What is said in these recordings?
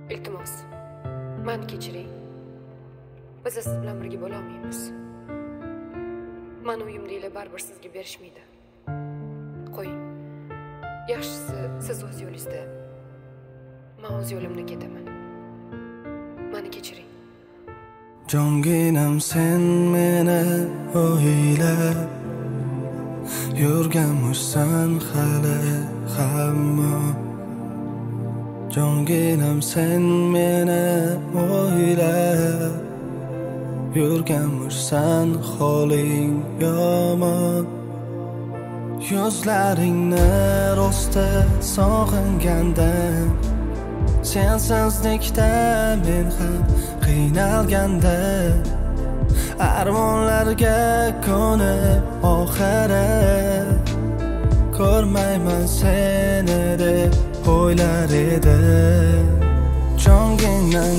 Iltimos, meni kechiring. Biz siz bilan birga bo'la olmaymiz. Meni uyimdagilar baribir sizga berishmaydi. Qo'ying. Yaxshisi siz o'z yo'lingizda, men o'z yo'limdan ketaman. Meni kechiring. Jonginam sen meni o'ylab yurganmirsan hali hamma. Jonginam sen meni o'ylab yurganmirsan holing yomon. Yuzlaringni rosta sog'ingandan, sensizlikda men ham qiynalganda, armonlarga ko'nib oxiri ko'rmayman seni deb o'ylar edim. Jonginam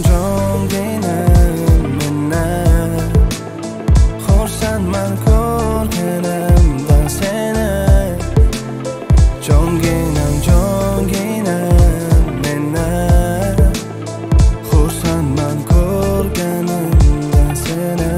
mendan xursandman ko'rganimdan seni. Jonginam mendan xursandman ko'rganimdan seni.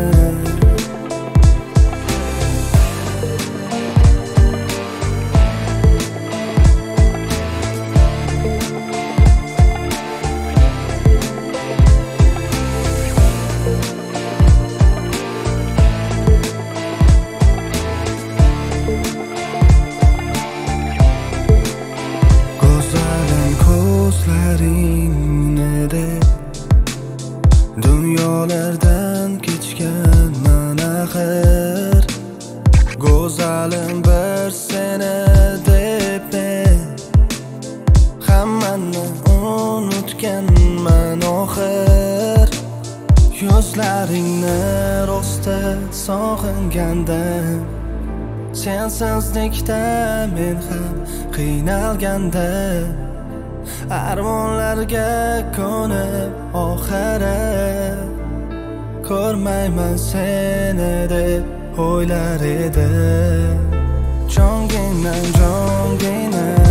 Dunyolardan kechganman axir, go'zalim bir seni deb men hammani unutganman oxir. Yuzlaringni rosta sog'ingandan, sensizlikda men ham qiynalganda, armonlarga ko'nib oxiri ko'rmayman seni deb o'ylar edim. Jonginam